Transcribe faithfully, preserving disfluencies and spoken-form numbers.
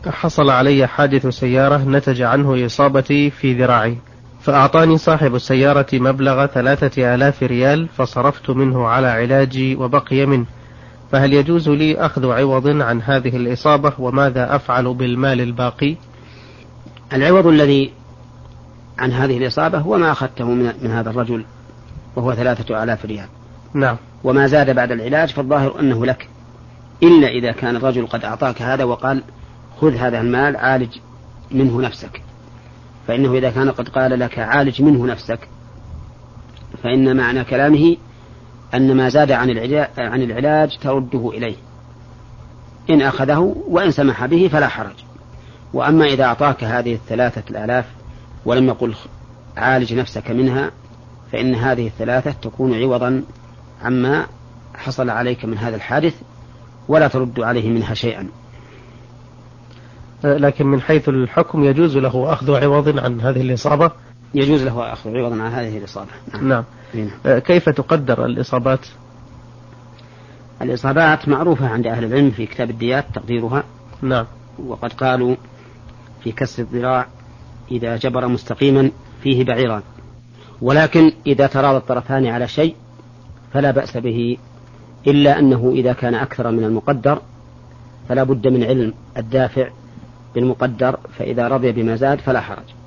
حصل علي حادث سيارة نتج عنه إصابتي في ذراعي، فأعطاني صاحب السيارة مبلغ ثلاثة آلاف ريال فصرفت منه على علاجي وبقي منه، فهل يجوز لي أخذ عوض عن هذه الإصابة، وماذا أفعل بالمال الباقي؟ العوض الذي عن هذه الإصابة هو ما أخذته من, من هذا الرجل وهو ثلاثة آلاف ريال. نعم. وما زاد بعد العلاج فالظاهر أنه لك، إلا إذا كان الرجل قد أعطاك هذا وقال خذ هذا المال عالج منه نفسك، فإنه إذا كان قد قال لك عالج منه نفسك فإن معنى كلامه أن ما زاد عن العلاج, عن العلاج ترده إليه إن أخذه، وإن سمح به فلا حرج. وأما إذا أعطاك هذه الثلاثة الآلاف ولم يقل عالج نفسك منها فإن هذه الثلاثة تكون عوضا عما حصل عليك من هذا الحادث ولا ترد عليه منها شيئا. لكن من حيث الحكم يجوز له أخذ عوض عن هذه الإصابة؟ يجوز له أخذ عوضا عن هذه الإصابة. نعم. نعم. كيف تقدر الإصابات؟ الإصابات معروفة عند أهل العلم في كتاب الديات تقديرها. نعم. وقد قالوا في كسر الذراع إذا جبر مستقيما فيه بعيران، ولكن إذا تراضى الطرفان على شيء فلا بأس به، إلا أنه إذا كان أكثر من المقدر فلا بد من علم الدافع بالمقدر، فإذا رضي بما زاد فلا حرج.